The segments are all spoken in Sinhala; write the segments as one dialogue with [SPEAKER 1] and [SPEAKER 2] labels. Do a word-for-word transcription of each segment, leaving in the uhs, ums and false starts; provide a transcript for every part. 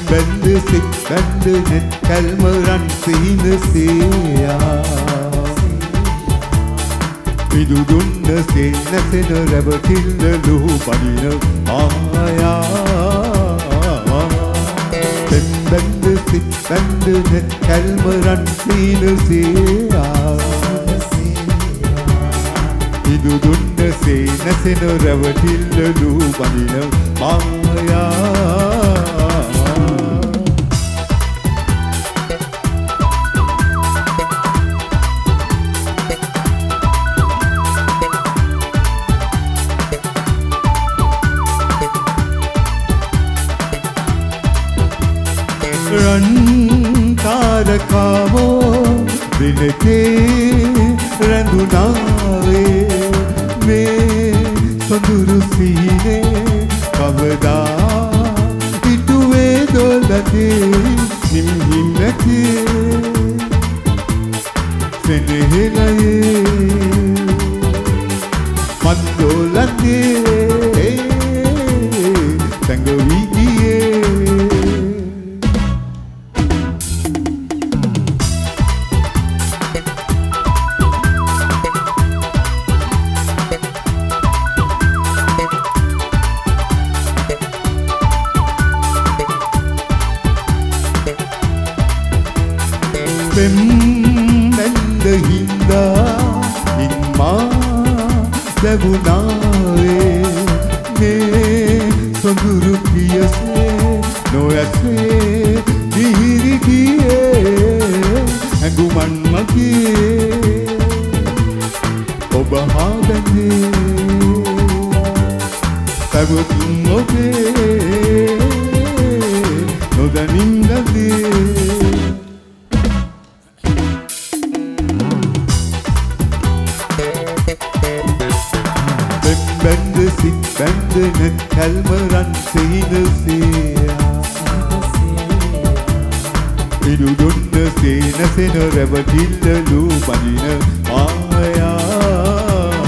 [SPEAKER 1] බැන්ද සිත් බැන්ද නෙත් කල්ම රන් සීන සියා පිදු දුන්න සේ නැසෙන රැවටිල්ල ලුහු පදින ආයා බැන්ද සිත් බැන්ද නෙත් කල්ම රන් සීන සියා පිදු දුන්න සේ නැසෙන රැවටිල්ල ලුහු පදින ආයා රන් තාරකාවෝ දිනකේ රැඳුනාවේ මේ සොඳුරු සීනේ කවදා හිතුවේ දොළතේ හිමිහිම් නැතේ සෙනෙහෙලයේ මන්දෝලතේ තැඟවී ගියේ පෙම් බැන්ද හින්දා ඉන්මා ලැබුණාවේ මේ සොඳුරු පියසේ නොයසේ දිහිරි ගියේ හැඟුමන් මගේ ඔබ හා බැඳේ පැවතුම් ඔබේ නොදනින් ගලේ බැන්ද සිත් බැන්ද නෙත් කල්ම රන් සීන සියා පිදු දුන්න සේ නැසෙන රැවටිල්ල ලුහු පදින ආයා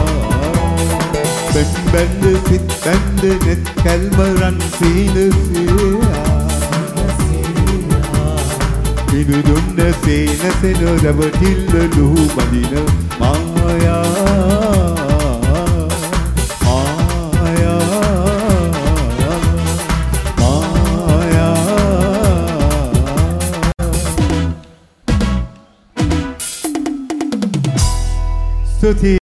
[SPEAKER 1] බැන්ද සිත් බැන්ද නෙත් කල්ම රන් සීන සියා පිදු දුන්න සේ නැසෙන රැවටිල්ල ලුහු පදින ආයා Stuti